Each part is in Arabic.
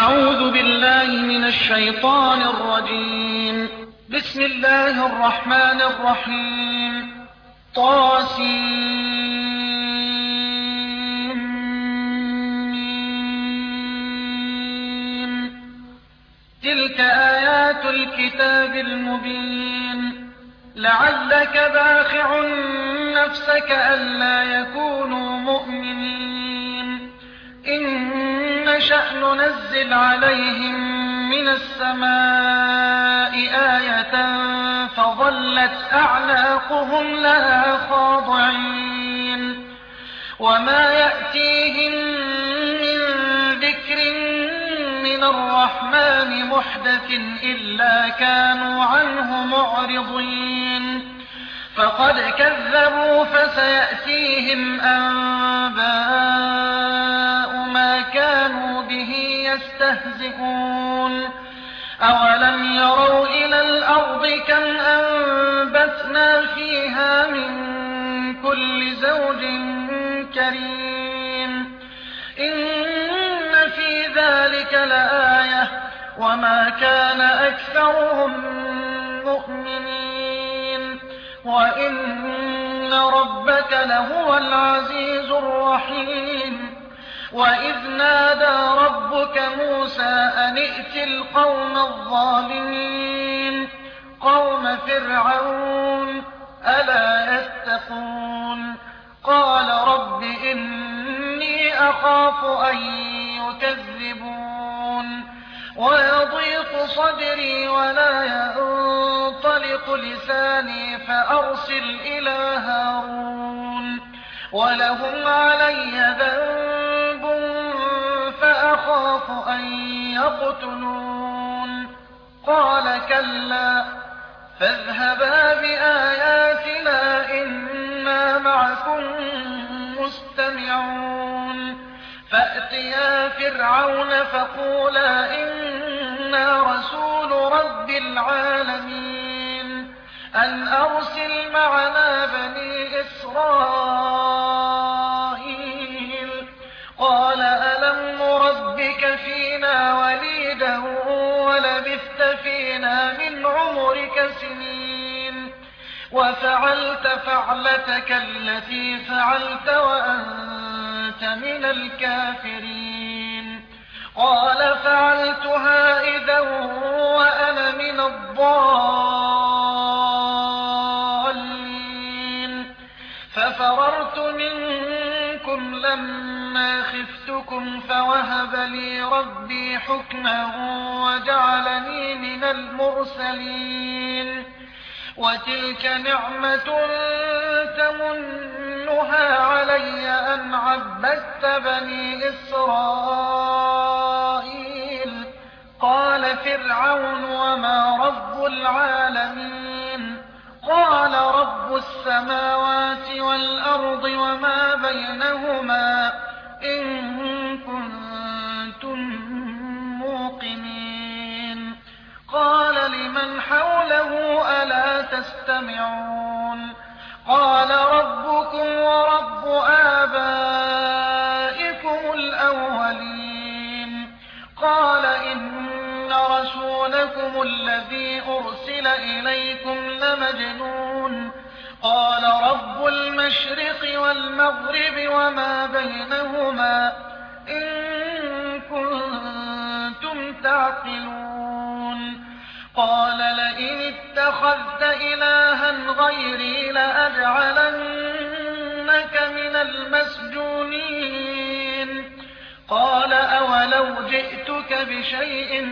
أعوذ بالله من الشيطان الرجيم. بسم الله الرحمن الرحيم. طاسين. تلك آيات الكتاب المبين. لعلك باخع نفسك ألا يكونوا مؤمنين إن نشأ ننزل عليهم من السماء آية فظلت أعناقهم لها خاضعين وما يأتيهم من ذكر من الرحمن محدث إلا كانوا عنه معرضين فقد كذبوا فسيأتيهم أنباء ما كانوا به يستهزئون أولم يروا إلى الأرض كم أنبتنا فيها من كل زوج كريم إن في ذلك لآية وما كان أكثرهم مؤمنين وإن ربك لهو العزيز الرحيم وإذ نادى ربك موسى أن ائت القوم الظالمين قوم فرعون ألا يتقون قال رب إني أخاف أن يكذبون ويضيق صدري ولا ينطلق لساني فأرسل إلى هارون ولهم علي ذنب فأخاف أن يقتلون قال كلا فاذهبا بآياتنا إنا معكم مستمعون فأتيا فرعون فقولا إنا رسول رب العالمين أن أرسل معنا بني إسرائيل قال ألم نربك فينا وليدا ولبثت فينا من عمرك سنين وفعلت فعلتك التي فعلت وأنت من الكافرين قال فعلتها إذا وأنا من الضالين ففررت منكم لما خفتكم فوهب لي ربي حكما وجعلني من المرسلين وتلك نعمة تمنها علي أن عبدت بني إسرائيل قال فرعون وما رب العالمين قال رب السماوات والأرض وما بينهما إن كنتم موقنين قال لمن حوله ألا تستمعون قال ربكم ورب آبائكم الأولين قال إن رسولكم الذي أرسل إليكم لمجنون قال رب المشرق والمغرب وما بينهما إن كنتم تعقلون قال لئن اتخذت إلها غيري لأجعلنك من المسجونين قال أولو جئتك بشيء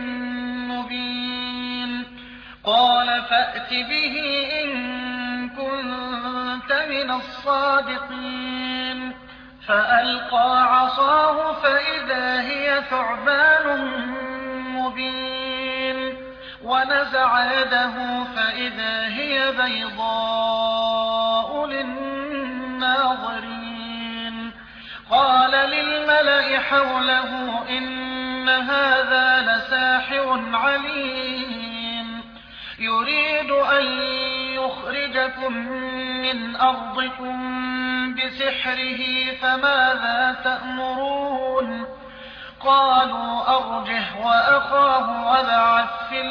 مبين قال فأت به إن كنت من الصادقين فألقى عصاه فإذا هي ثعبان مبين ونزع يده فإذا هي بيضاء للناظرين قال للملأ حوله إن هذا لساحر عليم يريد أن يخرجكم من أرضكم بسحره فماذا تأمرون قالوا أرجه وأخاه وابعث في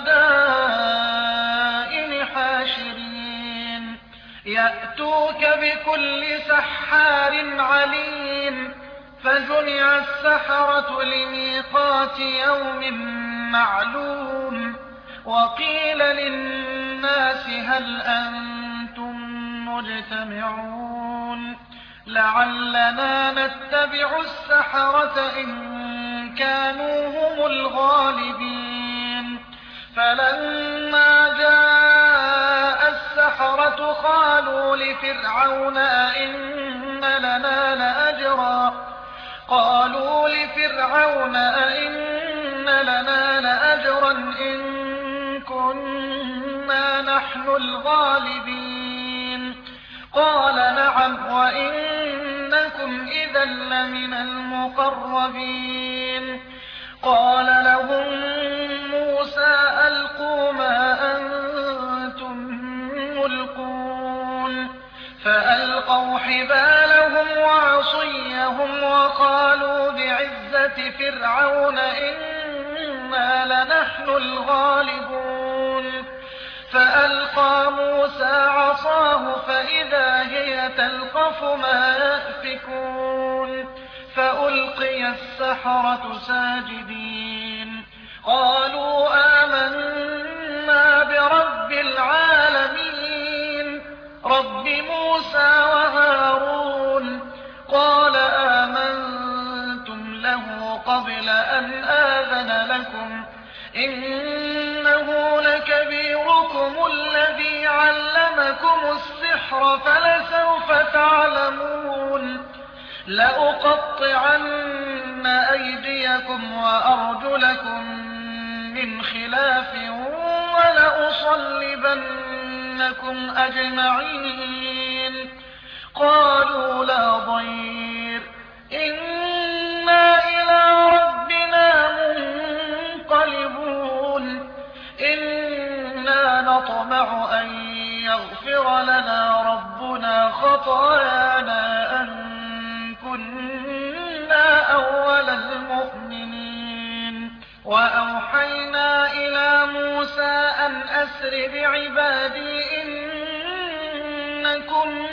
المدائن حاشرين يأتوك بكل سحار عليم فجمع السحرة لميقات يوم معلوم وقيل للناس هل أنتم مجتمعون لعلنا نتبع السحرة إن كانوا هم الغالبين فلما جاء السحرة قالوا لفرعون أئن لنا لأجرا إن كنا نحن الغالبين قال نعم وإنكم إذا لمن المقربين قال لهم موسى ألقوا ما أنتم ملقون فألقوا حبالهم وعصيهم وقالوا بعزة فرعون إنا لنحن الغالبون فألقى موسى عصاه فإذا هي تلقف ما يأفكون فألقي السحرة ساجدين قالوا آمنا برب العالمين رب موسى وهارون قال آمنتم له قبل أن آذن لكم إنه لكبيركم الذي علمكم السحر فلسوف تعلمون لأقطعن أيديكم وأرجلكم من خلاف ولأصلبنكم أجمعين قالوا لا ضير إنا إلى ربنا منقلبون إنا نطمع أن يغفر لنا ربنا خطايانا أن كنا أول المؤمنين وأوحينا إلى موسى أن أسر بعبادي إنكم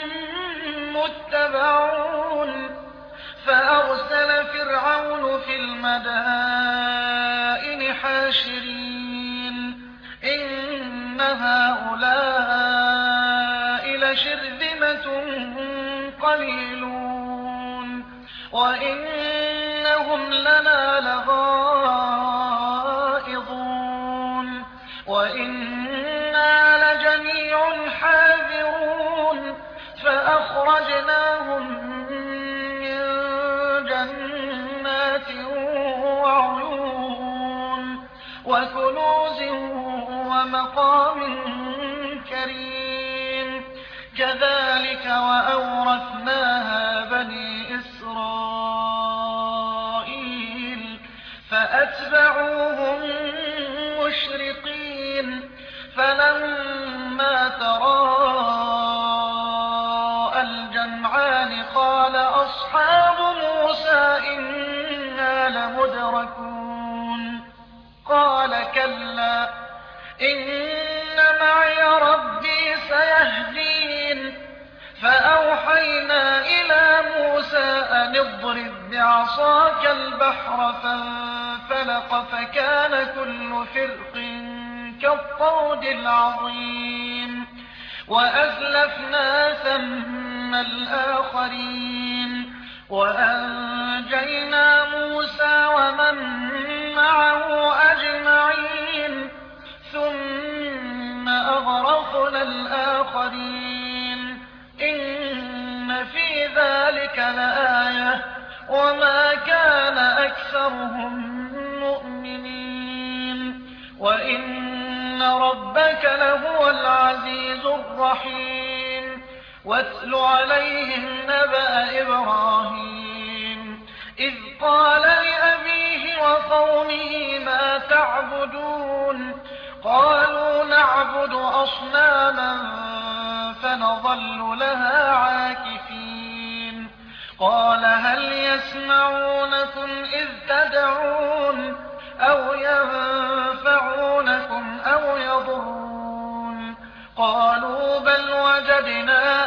متبعون فأرسل فرعون في المدائن حاشرين إن هؤلاء لشرذمة قليلون وإنهم لنا لغائظون وإنا لجميع حاذرون فأخرجناهم من جنات وعيون وكنوز ومقام كريم كذلك وأورثناها بني إسرائيل فأتبعوهم مشرقين فلما تراءى الجمعان قال أصحاب موسى إنا لمدركون قال كلا إن معي ربي سيهدين فأوحينا إلى موسى أن اضرب بعصاك البحر فانفلق فكان كل فرق كالطود العظيم وأزلفنا ثم الآخرين وأنجينا موسى ومن معه أجمعين ثم أغرقنا الآخرين إن في ذلك لآية وما كان أكثرهم مؤمنين وإن ربك لهو العزيز الرحيم واتل عليهم نبأ إبراهيم إذ قال لأبيه وقومه ما تعبدون قالوا نعبد أصناما فنظل لها عاكفين قال هل يسمعونكم إذ تدعون أو ينفعونكم أو يضرون قالوا بل وجدنا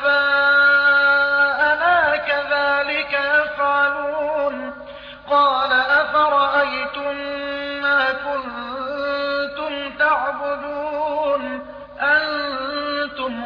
آباءنا كذلك يفعلون قال أفرأيتم ما كنتم تعبدون أنتم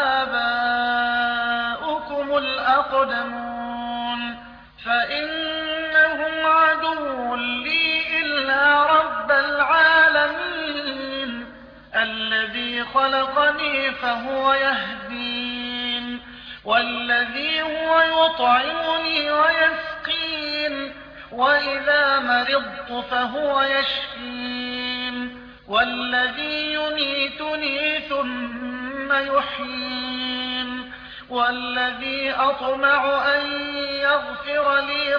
وآباؤكم الأقدمون فإنهم عدو لي إلا رب العالمين الذي خلقني فهو يهدين والذي هو يطعمني ويسقين وإذا مرضت فهو يشفين والذي يميتني ثم يحيين والذي أطمع أن يغفر لي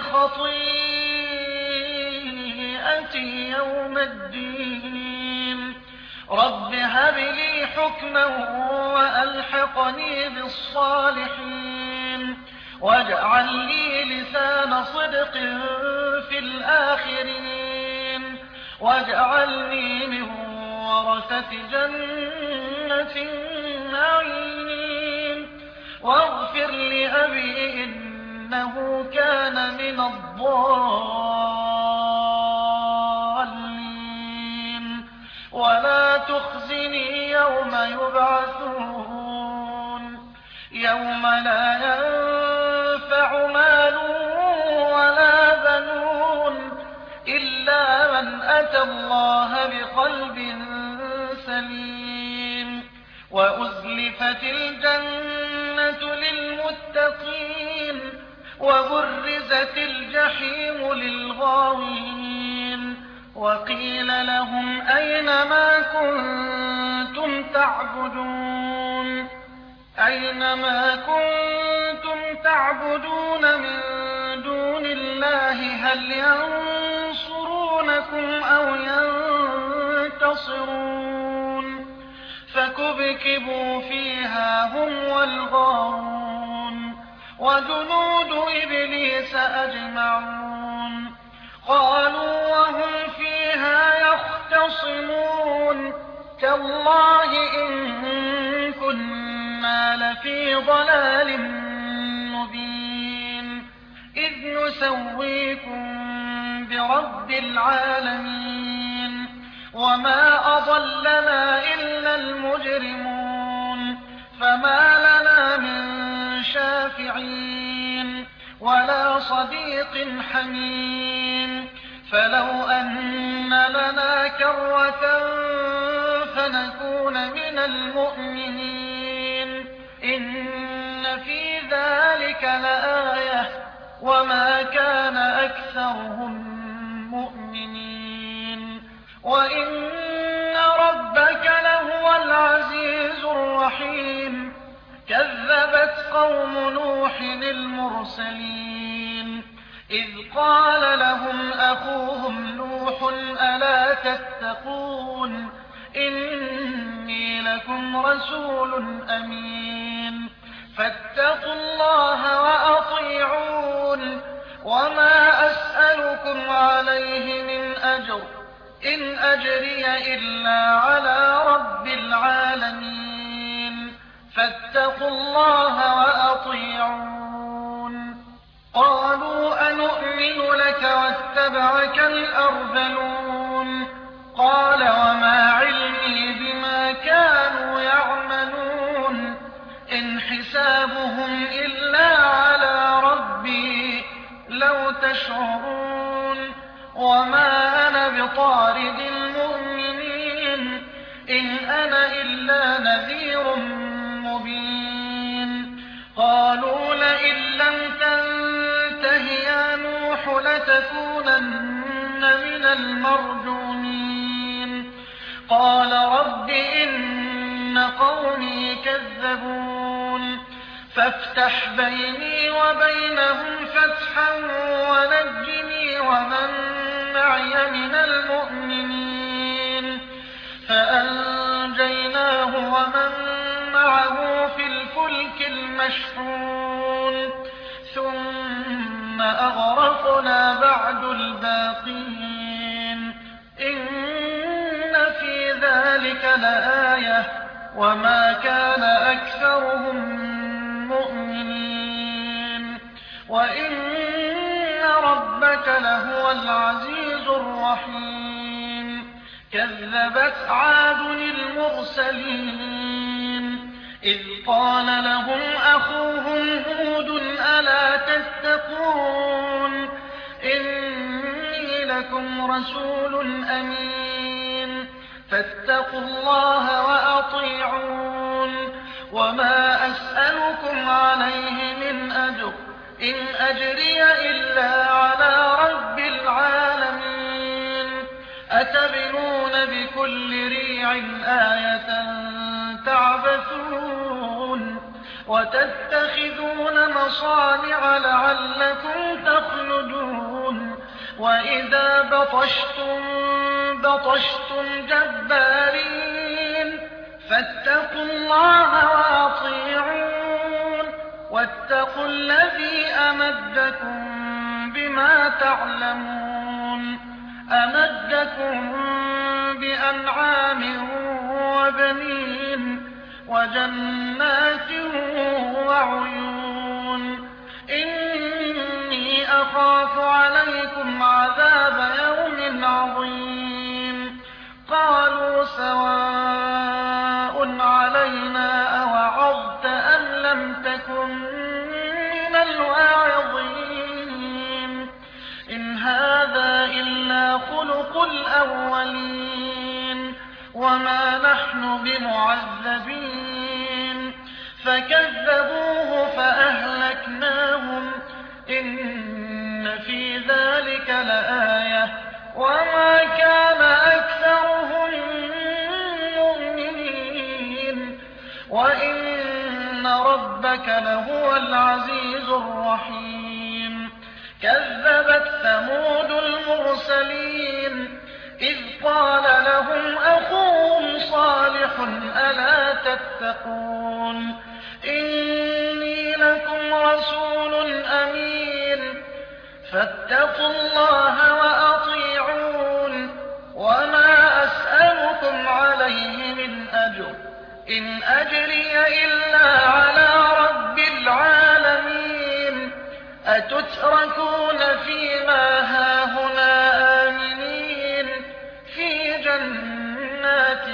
خطيئتي يوم الدين رب هب لي حكما وألحقني بالصالحين واجعل لي لسان صدق في الآخرين واجعلني من ورثة جنة النعيم واغفر لأبي إنه كان من الضالين ولا تخزني يوم يبعثون يوم لا ينفع مال ولا بنون إلا من أتى الله بقلب سليم وأزلفت الجنة للمتقين وبرزت الجحيم للغاوين وقيل لهم أين ما كنتم تعبدون من دون الله هل ينصرونكم أو ينتصرون فكبكبوا فيها هم والغاوون وجنود إبليس أجمعون قالوا وهم فيها يختصمون تالله إن كنا لفي ضلال مبين إذ نسويكم برب العالمين وما أضلنا إلا المجرمون فما لنا من شافعين ولا صديق حميم فلو أن لنا كرة فنكون من المؤمنين إن في ذلك لآية وما كان أكثرهم مؤمنين وإن ربك لهو العزيز الرحيم كذبت قوم نوح المرسلين إذ قال لهم أخوهم نوح ألا تتقون إني لكم رسول أمين فاتقوا الله وأطيعون وما أسألكم عليه من أجر إن أجري إلا على رب العالمين فاتقوا الله وأطيعون قالوا أنؤمن لك واتبعك الأرذلون قال وما علمي بما كانوا يعملون إن حسابهم إلا على ربي لو تشعرون وما أنا بطارد المؤمنين إن أنا إلا نذير مبين قالوا لئن لم تنته يا نوح لتكونن من المرجومين قال رب إن قومي كذبون فافتح بيني وبينهم فتحا ونجني ومن معي من المؤمنين فأنجيناه ومن معه في الفلك المشحون ثم ثم أغرقنا بعد الباقين إن في ذلك لآية وما كان أكثرهم مؤمنين وإن ربك لهو العزيز الرحيم كذبت عاد المرسلين إذ قال لهم أخوهم هود ألا تتقون إني لكم رسول أمين فاتقوا الله وأطيعون وما أسألكم عليه من أجر إن أجري إلا على رب العالمين أتبنون بكل ريع آية تعبثون وتتخذون مصانع لعلكم تخلدون وإذا بطشتم جبارين فاتقوا الله وأطيعون واتقوا الذي أمدكم بما تعلمون أمدكم بأنعام وبنين وجنات وعيون إني أخاف عليكم عذاب يوم عظيم قالوا سواء علينا أوعظت أم لم تكن من الواعظين إن هذا إلا خلق الأولين وما نحن بمعذبين فكذبوه فأهلكناهم إن في ذلك لآية وما كان أكثرهم مؤمنين وإن ربك لهو العزيز الرحيم كذبت ثمود المرسلين إذ قال لهم أخوهم صالح ألا تتقون إني لكم رسول أمين فاتقوا الله وأطيعون وما أسألكم عليه من أجر إن أجري إلا على رب العالمين أتتركون فيما هاهنا آمنين في جنات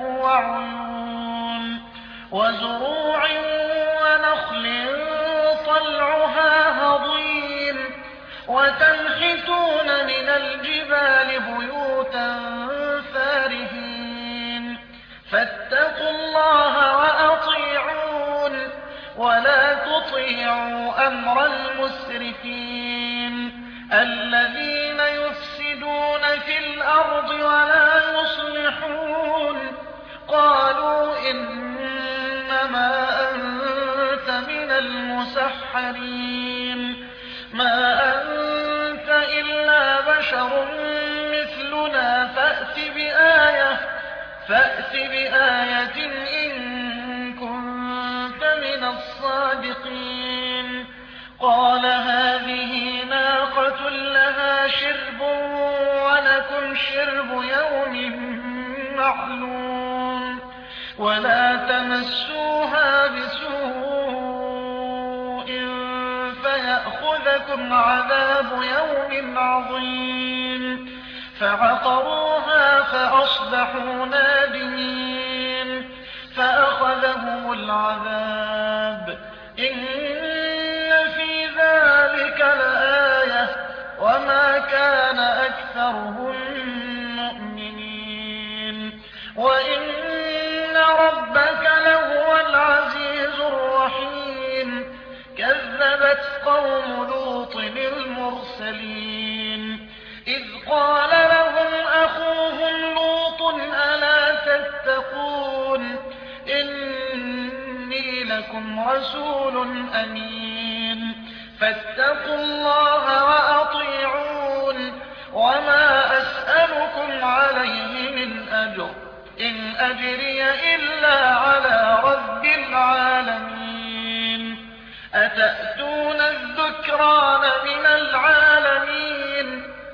وعيون وزروع ونخل طلعها هضيم وتنحتون من الجبال بيوتا فارهين فاتقوا الله وأطيعون ولا تطيعوا أمر المسرفين الذين يفسدون في الأرض ولا يصلحون قالوا إنما أنت من المسحرين ما أنت إلا بشر مثلنا فأت بآية إن كنت من الصادقين قال هذه ناقة لها شرب ولكم شرب يوم معلوم ولا تمسوها بسوء فيأخذكم عذاب يوم عظيم فعقروها فأصبحوا نادمين فأخذهم العذاب إن في ذلك لآية وما كان أكثرهم مؤمنين وإن ربك لهو العزيز الرحيم كذبت قوم لوط المرسلين إذ قال لهم أخوهم لوط ألا تتقون إني لكم رسول أمين فاتقوا الله وأطيعون وما أسألكم عليه من أجر إن أجري إلا على رب العالمين أتأتون الذكران من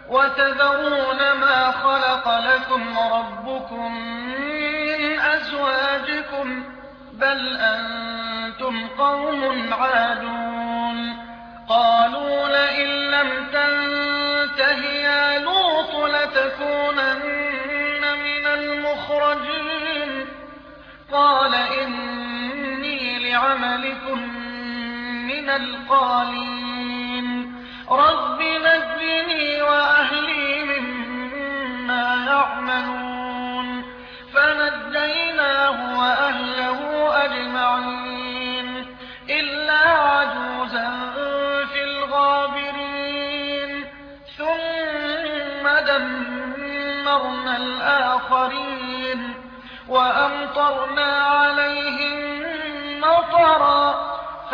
وتذرون ما خلق لكم ربكم من أزواجكم بل أنتم قوم عادون قالوا لئن لم تنته يا لوط لتكونن من المخرجين قال إني لعملكم من القالين رب نجني وأهلي مما يعملون فنجيناه وأهله أجمعين إلا عجوزا في الغابرين ثم دمرنا الآخرين وأمطرنا عليهم مطرا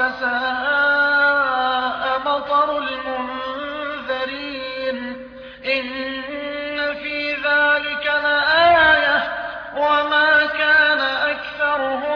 فساء مطر المنذرين إن في ذلك لآية وما كان أكثرهم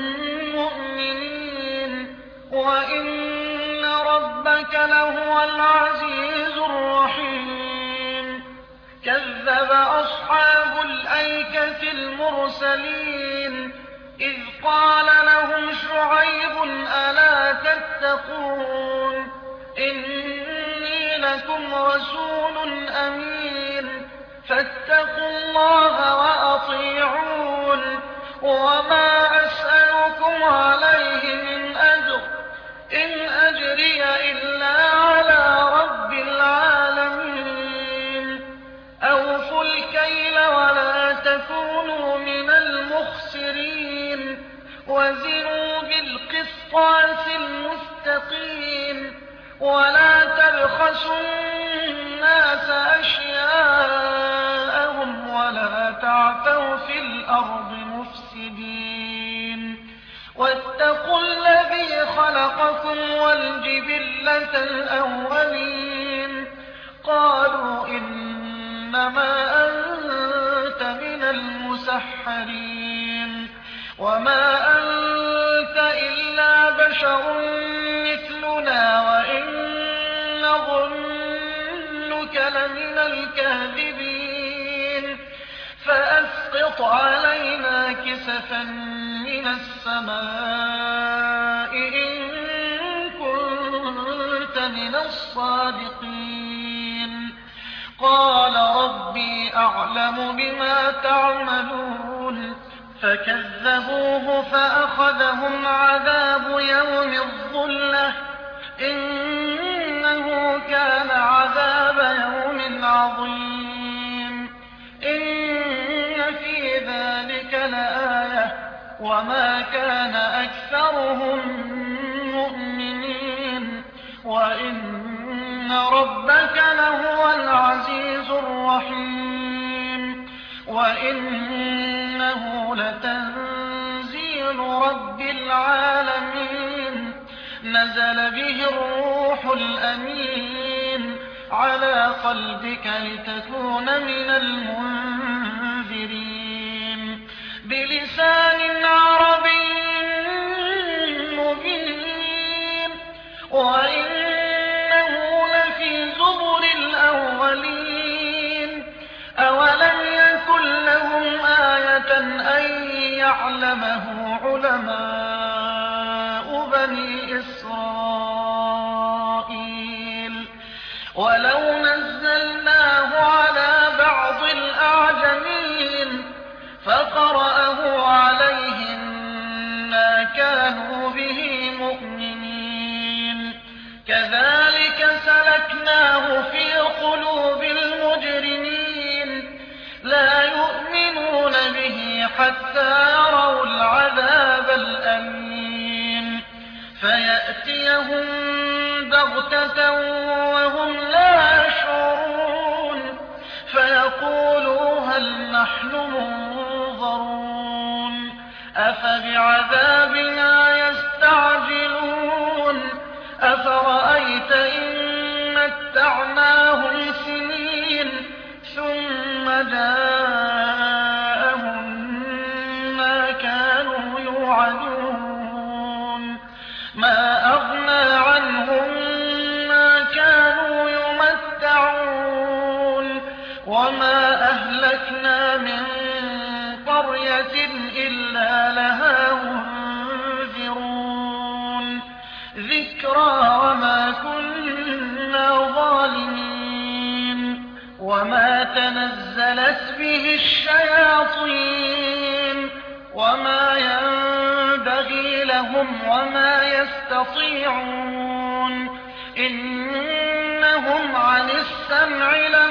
مؤمنين وإن ربك لهو العزيز الرحيم كذب أصحاب الأيكة المرسلين إذ قال لهم شعيب ألا تتقون إني لكم رسول أمين فاتقوا الله وأطيعون وما أسألكم عليه من أجر إن أجري إلا على رب العالمين أوفوا الكيل ولا تكونوا من المخسرين وزنوا بالقسطاس المستقيم ولا تبخسوا الناس أشياءهم ولا تعثوا في الأرض مفسدين واتقوا الذي خلقكم والجبلة الأولين قالوا إنما أنت من المسحرين وما أنت إلا بشر مثلنا وإن نظنك لمن الكاذبين فأسقط علينا كسفا من السماء إن كنت من الصادقين قال ربي أعلم بما تعملون فكذبوه فأخذهم عذاب يوم الظلة إنه كان عذاب يوم عظيم إن في ذلك لآية وما كان أكثرهم مؤمنين وإن ربك لهو العزيز الرحيم وإنه لتنزيل رب العالمين نزل به الروح الأمين على قلبك لتكون من المنذرين بلسان عربي مبين وإنه لفي زبر الأولين أولم يكن لهم آية أن يعلمه علماء بني إسرائيل ولو نزلناه على بعض الأعجمين فقرأه عليهم ما كانوا به مؤمنين كذلك سلكناه في قلوب المجرمين لا يؤمنون به حتى يروا العذاب الأليم فيأتيهم بغتة وهم لا يشعرون فيقولوا هل نحن منظرون أفبعذابنا يستعجلون أفرأيت إن متعناهم سنين ثم جاءهم ما كانوا يوعدون ما أغنى عنهم ما كانوا يمتعون أهلكنا من قرية إلا لها منذرون ذكرى وما كنا ظالمين وما تنزلت به الشياطين وما ينبغي لهم وما يستطيعون إنهم عن السمع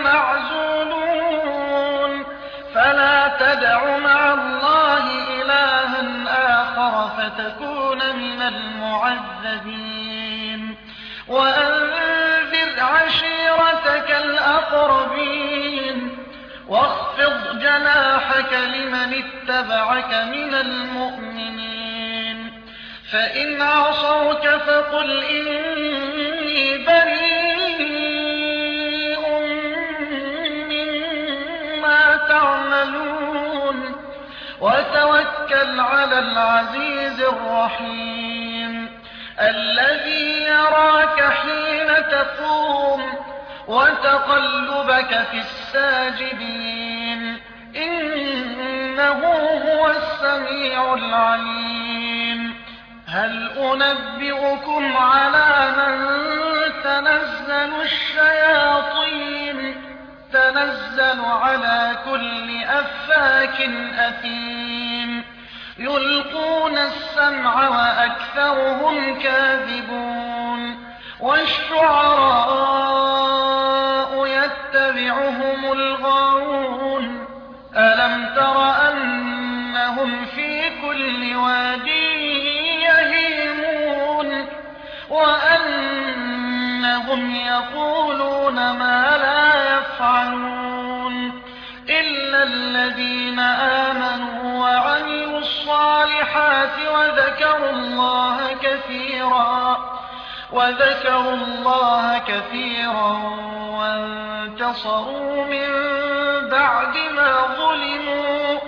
لمعزولون فلا تدع مع الله إلها آخر فتكون من المعذبين وأنذر عشيرتك الأقربين واخفض جناحك لمن اتبعك من المؤمنين فإن عصوك فقل إني بريء مما تعملون وتوكل على العزيز الرحيم الذي يراك حين تقوم وتقلبك في الساجدين إنه هو السميع العليم هل أنبئكم على من تنزل الشياطين تنزل على كل أفاك أثيم يلقون السمع وأكثرهم كاذبون والشعراء يتبعهم الغاوون ألم تر أنهم في كل واد يهيمون وأنهم يقولون ما لا يفعلون إلا الذين آمنوا وعملوا الصالحات وذكروا الله كثيرا وانتصروا من بعد ما ظلموا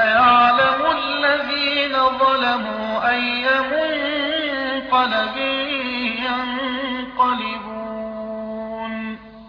وسيعلم الذين ظلموا أي منقلب